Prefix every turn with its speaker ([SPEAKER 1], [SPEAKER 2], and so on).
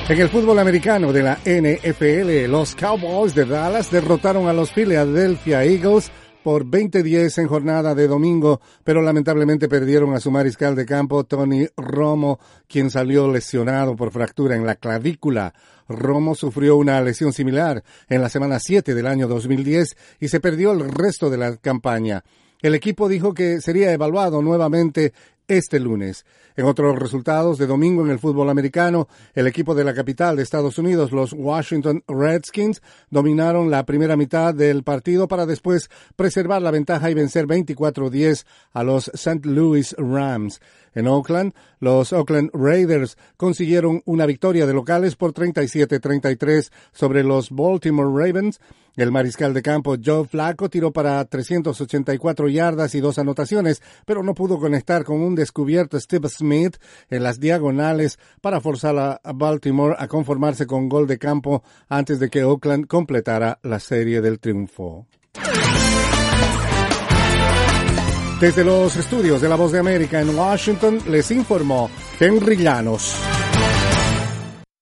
[SPEAKER 1] En el fútbol americano de la NFL, los Cowboys de Dallas derrotaron a los Philadelphia Eagles por 20-10 en jornada de domingo, pero lamentablemente perdieron a su mariscal de campo Tony Romo, quien salió lesionado por fractura en la clavícula. Romo sufrió una lesión similar en la semana 7 del año 2010 y se perdió el resto de la campaña. El equipo dijo que sería evaluado nuevamente este lunes. En otros resultados de domingo en el fútbol americano, el equipo de la capital de Estados Unidos, los Washington Redskins, dominaron la primera mitad del partido para después preservar la ventaja y vencer 24-10 a los St. Louis Rams. En Oakland, los Oakland Raiders consiguieron una victoria de locales por 37-33 sobre los Baltimore Ravens. El mariscal de campo Joe Flacco tiró para 384 yardas y 2 anotaciones, pero no pudo conectar con un descubierto Steve Smith en las diagonales para forzar a Baltimore a conformarse con gol de campo antes de que Oakland completara la serie del triunfo. Desde los estudios de La Voz de América en Washington les informó Henry Llanos.